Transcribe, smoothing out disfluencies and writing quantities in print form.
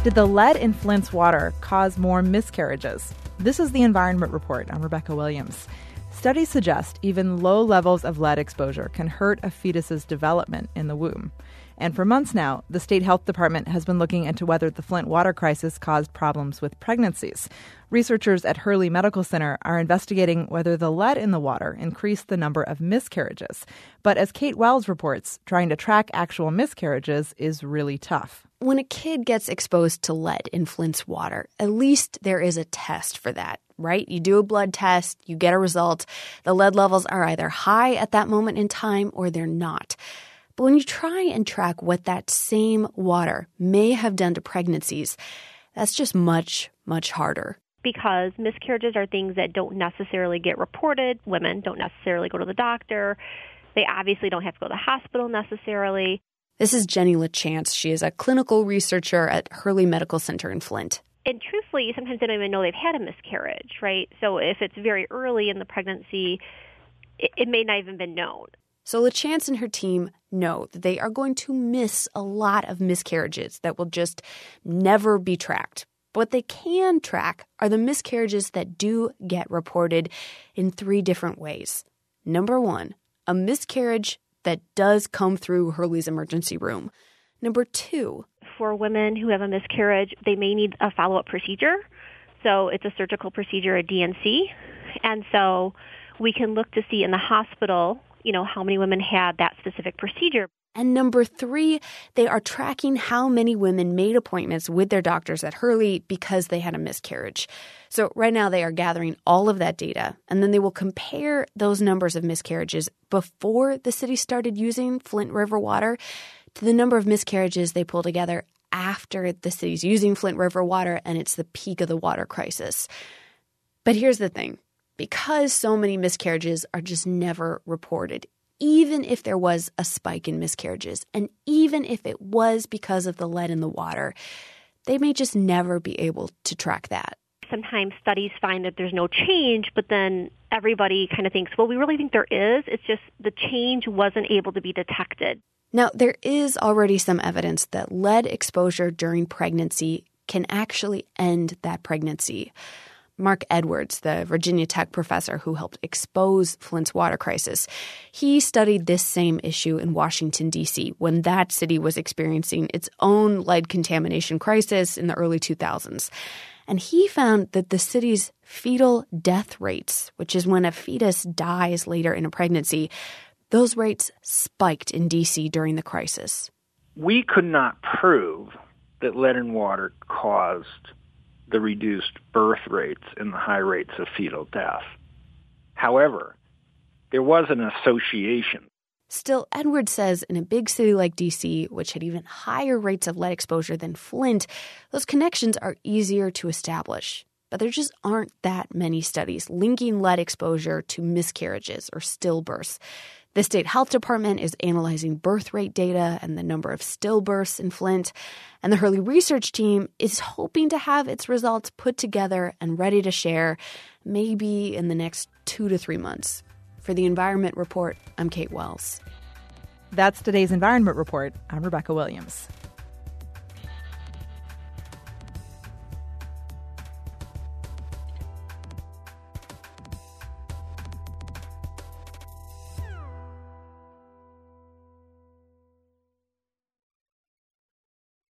Did the lead in Flint's water cause more miscarriages? This is the Environment Report. I'm Rebecca Williams. Studies suggest even low levels of lead exposure can hurt a fetus's development in the womb. And for months now, the state health department has been looking into whether the Flint water crisis caused problems with pregnancies. Researchers at Hurley Medical Center are investigating whether the lead in the water increased the number of miscarriages. But as Kate Wells reports, trying to track actual miscarriages is really tough. When a kid gets exposed to lead in Flint's water, at least there is a test for that, right? You do a blood test, you get a result. The lead levels are either high at that moment in time or they're not. But when you try and track what that same water may have done to pregnancies, that's just much, much harder. Because miscarriages are things that don't necessarily get reported. Women don't necessarily go to the doctor. They obviously don't have to go to the hospital necessarily. This is Jenny LaChance. She is a clinical researcher at Hurley Medical Center in Flint. And truthfully, sometimes they don't even know they've had a miscarriage, right? So if it's very early in the pregnancy, it may not even been known. So LaChance and her team know that they are going to miss a lot of miscarriages that will just never be tracked. But what they can track are the miscarriages that do get reported in 3 different ways. Number 1, a miscarriage that does come through Hurley's emergency room. Number 2, for women who have a miscarriage, they may need a follow-up procedure. So it's a surgical procedure, a DNC. And so we can look to see in the hospital, how many women had that specific procedure. And number 3, they are tracking how many women made appointments with their doctors at Hurley because they had a miscarriage. So right now they are gathering all of that data, and then they will compare those numbers of miscarriages before the city started using Flint River water to the number of miscarriages they pull together after the city's using Flint River water and it's the peak of the water crisis. But here's the thing. Because so many miscarriages are just never reported, even if there was a spike in miscarriages, and even if it was because of the lead in the water, they may just never be able to track that. Sometimes studies find that there's no change, but then everybody kind of thinks, well, we really think there is. It's just the change wasn't able to be detected. Now, there is already some evidence that lead exposure during pregnancy can actually end that pregnancy. Mark Edwards, the Virginia Tech professor who helped expose Flint's water crisis, he studied this same issue in Washington, D.C., when that city was experiencing its own lead contamination crisis in the early 2000s. And he found that the city's fetal death rates, which is when a fetus dies later in a pregnancy, those rates spiked in D.C. during the crisis. We could not prove that lead in water caused the reduced birth rates and the high rates of fetal death. However, there was an association. Still, Edwards says in a big city like D.C., which had even higher rates of lead exposure than Flint, those connections are easier to establish. But there just aren't that many studies linking lead exposure to miscarriages or stillbirths. The state health department is analyzing birth rate data and the number of stillbirths in Flint. And the Hurley research team is hoping to have its results put together and ready to share maybe in the next 2 to 3 months. For the Environment Report, I'm Kate Wells. That's today's Environment Report. I'm Rebecca Williams.